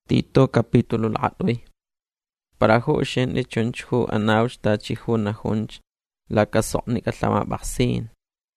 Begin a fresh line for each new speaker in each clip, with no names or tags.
Tito capítulo al-atwi. Para ho shen de chunchu anauch tachi huna hunch la kasokni katlama baksin.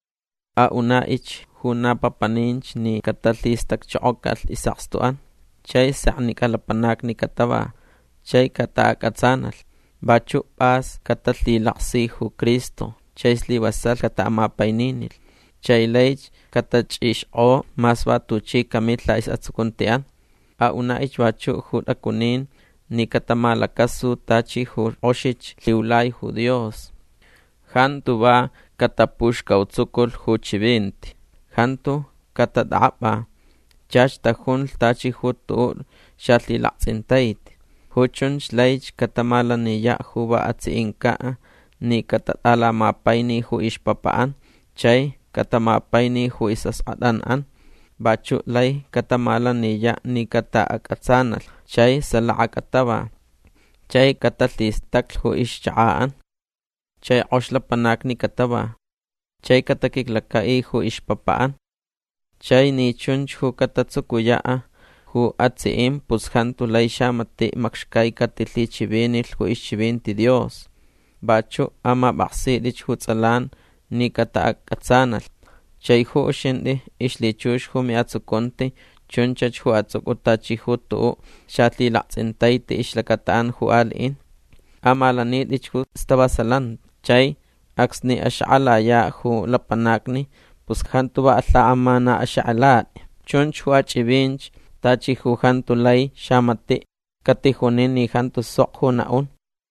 A una ich huna papaninch ni katalistak chokal isakstuan. Chay sakni kalapanak ni kataba. Chay katakatsanal. Bachu pas katalilaksi hu Cristo. Chay sliwasal katamapainil. Chay leich katachish o maswa tuchi kamitla isatsukuntean. A una ichwachu hud akunin ni katamalakasu tachi hud oshich liulay hu Dios. Hantu ba katapush kautsukul hu chivinti. Hantu katadaba. Chach tahun tachi hud tuur shatli laksintait. Huchunch leich katamala ni ya huba atsi inka ni katatala mapaini hu ishpapaan. Chay katamapaini hu isas adan. Bachu lay katamala niya ni kata akatsanal. Chay salakataba. Chay katatistak hu ishchaan. Chay oshlapanak ni kataba. Chay katakiklakai hu ishpapaan. Chay ni chunch hu katatsukuyaa. Hu atsiim pushantu lay shamati makshkay katili chivinil hu ishchivinti Dios. Bachu ama baksidich hu tsalan ni kata akatsanal. Chay hu shindi ishlichush hu miatsukonti chunchach hu atsukutachi hu tuu shatli laksintaiti ishlakataan hu alin. Amalanit ich hu stabasalan. Chay aksni ash'alaya hu lapanakni pushantu ba atla amana ash'alat. Chunch hu achivinch tachi hu hantu lay shamati katihunin ni hantu sok hu naun.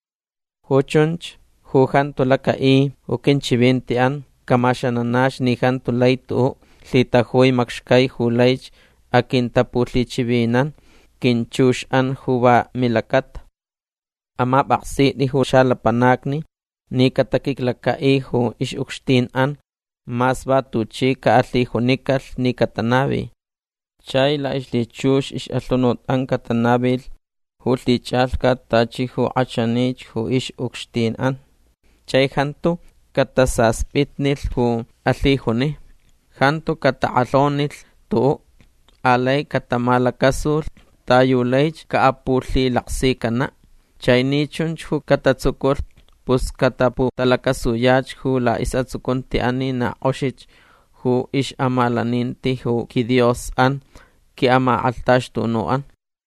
Hu chunch hu hantu lakai hu kinchivintian. Kamashananash ni hantu laytu litahuy makshkay hulaych akintapuli chivinan kinchush an huwa milakat. Ama baksi ni hu shalapanakni ni katakiklakai hu ishukshtin an masba tuchi kaatli hunikal ni katanabi. Chay la ishlichush ishalunot an katanabil hu lichalka tachi hu achanich hu ishukshtin an. Chay hantu katasaspitnil hu alihuni. Hantu kataalonil tu alay katamalakasul tayulaych kaapuli laksikana. Chaynichunch hu katatsukul pus katapu talakasuyach hu la isatsukunti ani na oshich hu ish amalaninti hu ki Dios an ki ama altash tunuan.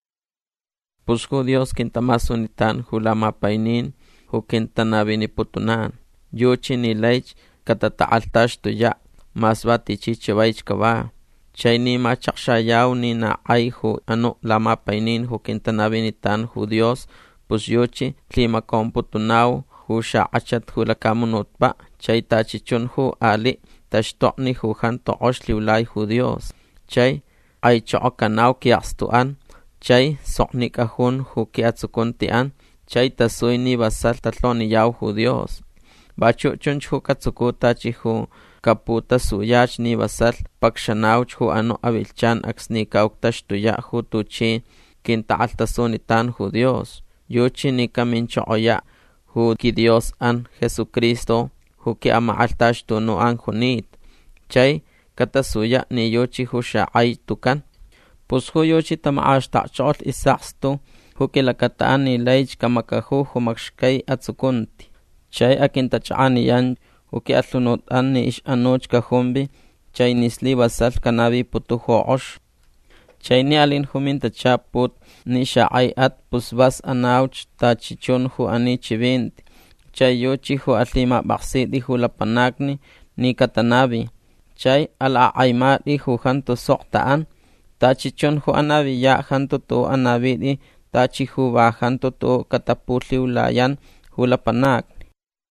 Pus hu Dios kintamasunitan hu la mapainin hu kintanabini putunan. Yuchi ni leich katataaltash tuya masbati chichivaich kaba. Chay ni machakshayaw ni na ay hu ano lama painin hu kintanabinitan hu Dios pus yuchi lima komputunaw hu shaachat hu lakamunot pa. Chay tachichun hu ali tashtokni hu hanto oshli ulay hu Dios. Chay ay chookanaw kiakstuan. Chay soknik ahun hu kiatsukuntian. Chay tasuy ni basal tatloniyaw hu Dios. Bachu chunch hu katsukutachi hu kaputa suyach ni basal pakshanauch hu ano avilchan aksni kauktash tuya hu tuchi kintaaltasunitan hu Dios. Yuchi ni kamincho oya hu ki Dios an Jesucristo hu ki ama altash tunu an hunit. Chay katasuya ni yuchi hu shaay tukan. Pus hu yuchi tamaash tachol isakstu hu kilakataan ni leich kamakahu hu makshkay atsukunti. Chay akintachani yan uki atlunot an ni ish anoch kahumbi. Chay nisli basal kanabi putuho osh. Chay ni alin huminta chaput ni shaay at pusbas anauch tachichun hu ani chivinti. Chay yuchi hu atlima baksidi hu lapanakni ni katanabi. Chay alaaymaadi hu hanto soktaan. Tachichun hu anabi ya hanto to anabidi tachi hu ba hanto to katapuli ulayan hu lapanak.